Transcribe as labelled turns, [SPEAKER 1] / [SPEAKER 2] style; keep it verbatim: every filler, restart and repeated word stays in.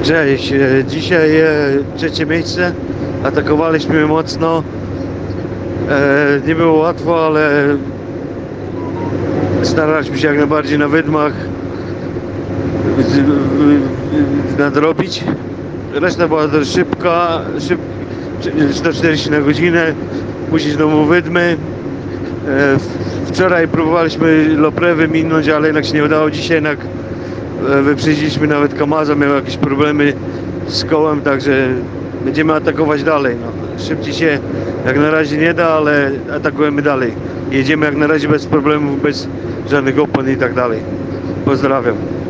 [SPEAKER 1] Cześć, e, dzisiaj e, trzecie miejsce, atakowaliśmy mocno, e, nie było łatwo, ale staraliśmy się jak najbardziej na wydmach z- w- nadrobić. Reszta była dość szybka, szyb, sto czterdzieści na godzinę, później znowu wydmy. E, w- Wczoraj próbowaliśmy Loprewy minąć, ale jednak się nie udało. Dzisiaj jednak e, wyprzedziliśmy nawet Kamaza, miał jakieś problemy z kołem, także będziemy atakować dalej. No. Szybciej się jak na razie nie da, ale atakujemy dalej. Jedziemy jak na razie bez problemów, bez żadnych opon i tak dalej. Pozdrawiam.